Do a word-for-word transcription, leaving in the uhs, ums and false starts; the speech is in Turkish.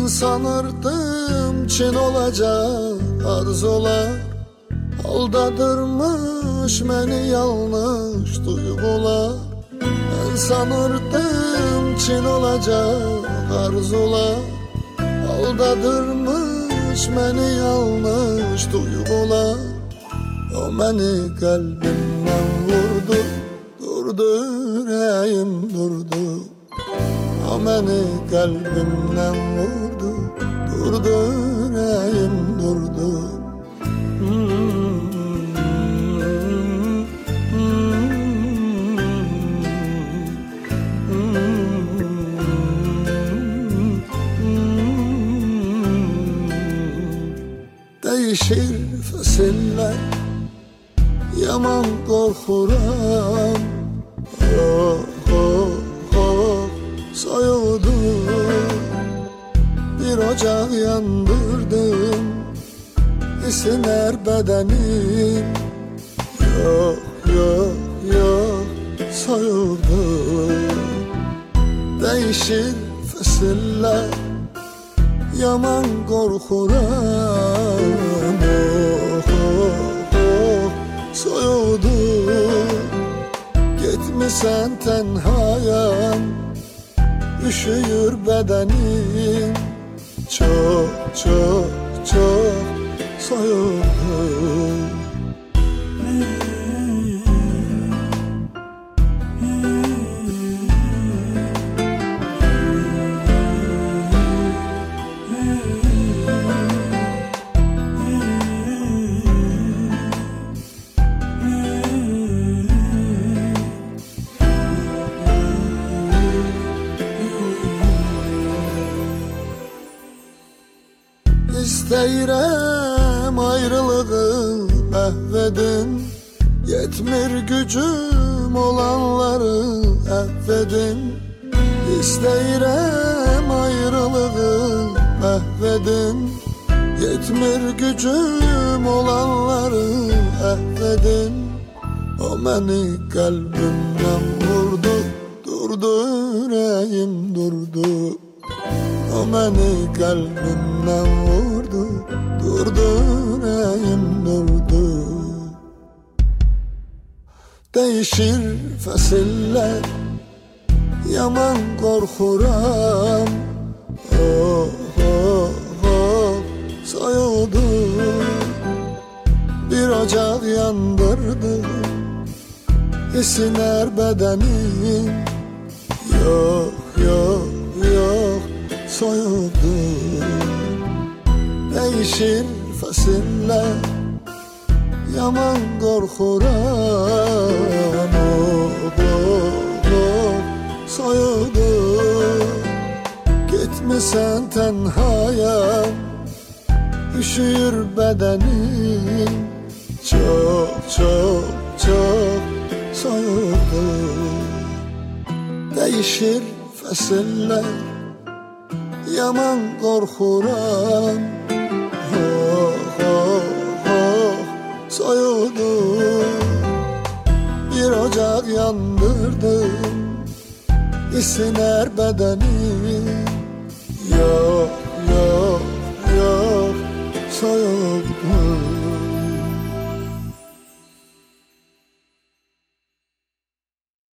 Ben sanırdım Çin olacak arzular, aldadırmış beni yanlış duygular. Ben sanırdım Çin olacak arzular, aldadırmış beni yanlış duygular. O beni kalbimden vurdu, durdu yüreğim durdu. O beni kalbimden vurdu, durdu yüreğim durdu. Değişir fasiller, yaman korkuram. Oh oh oh soyuldu, bir ocak yandırdım, isiner bedenim. Yok yok yok soyuldu. Değişir fasiller, yaman korkuram. Oh oh oh soyuldu, gitmişsen tenhaya, üşüyür bedenim. Çok çok çok soyuldu. İsteyirəm ayrılığı mahvedin, yetmir gücüm olanları affedin. İsteyirəm ayrılığı mahvedin, yetmir gücüm olanları affedin. O beni kalbimden vurdu, durdu yüreğim durdu. O beni kalbimden vurdu, durdu yüreğim durdu. Değişir fasiller, yaman korkuram. Oh oh oh soyuldu, bir ocak yandırdım, isiner bedenim. Yok yok yok soyuldu. Değişir fasiller, yaman korkuram. Oh oh oh soyuldu, gitmişsen tenhaya, üşüyür bedenim. Çok çok çok soyuldu. Değişir fasiller, yaman korkuram. Oh oh oh soyuldu, bir ocak yandırdım, isiner bedenim. Yok